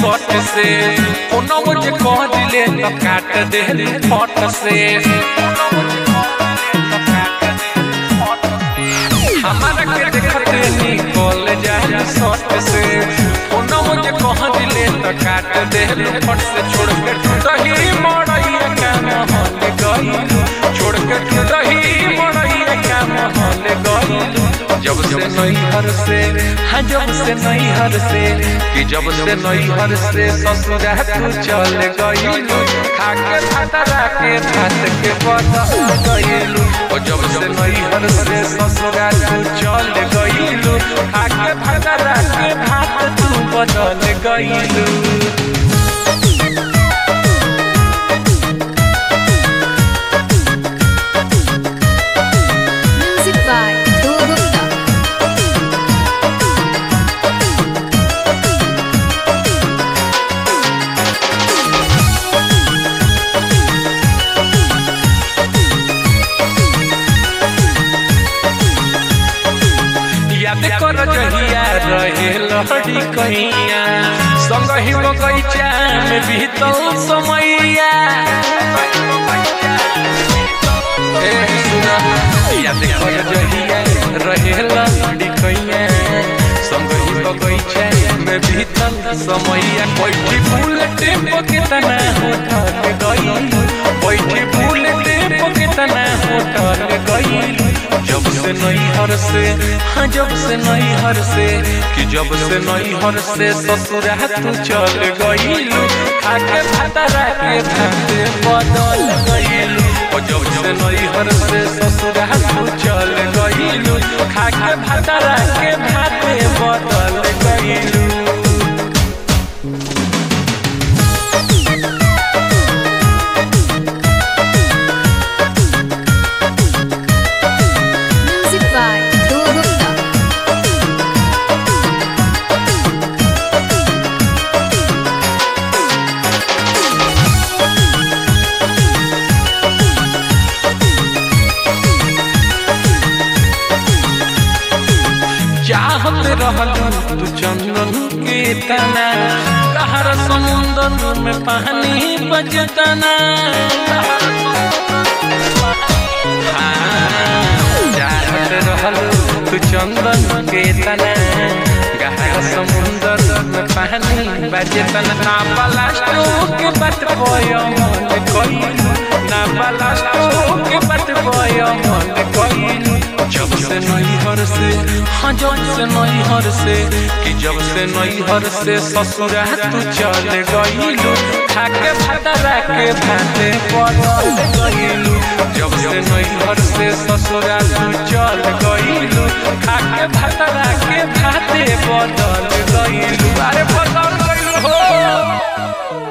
Shot से कोनो मुझे कह दिले तो काट दे फट से हमारा के देखते निकल जाए शॉट से कोनो मुझे कह दिले तो काट दे फट से छोड़ के दही मड़ैया का महल गई छोड़ के दही मड़ैया का महल गई जब से नैहर से हाँ जब से नैहर से कि जब से नैहर से ससुरा तू चल गईलू खाके भातरा के भात के बदल गईलू और जब से नैहर से ससुरा तू चल गईलू खाके भातरा के भात तू बदल गईलू याद कर जहिया रहे लहड़ी कहिया संग ही बगैचा में बीतल समैया याद कर जहिया रहे लहड़ी कहिया संग ही बगैचा में बीतल समैया बैठी फूल टेम्पो कितना होटल गई बैठी फूल टेम्पो कितना होटल गई जब से नैहर से हाँ जब से नैहर से कि जब से नैहर से ससुरा तू चल गईलू खाके भातरा के भाते बदल गईलू और जब से नैहर से ससुरा तू चल गईलू खाके भातरा के भाते बदल गईलू चाहत रहलू तू चंदन के तना कहर समुंदर में पानी बजतना चाहत रहलू तू चंदन के तना गहर समुंदर में पानी बजतना ना बलास्टो के बात बोयो मन कोई ना बलास्टो के बात बोयो मन कोई जब से नैहर से हाँ जब से नैहर से कि जब से नैहर से ससुरा तू चल गईलू खाके भातरा के भाते बदल गईलू जब से नैहर से ससुरा तू चल गईलू खाके भातरा के भाते बदल गईलू अरे बदल गईलू हो।